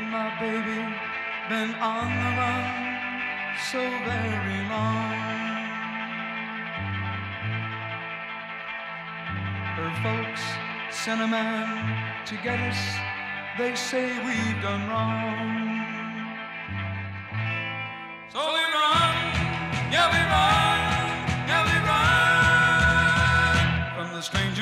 my baby been on the run so very long. Her folks sent a man to get us. They say we've done wrong. So we run, yeah we run, yeah we run from the stranger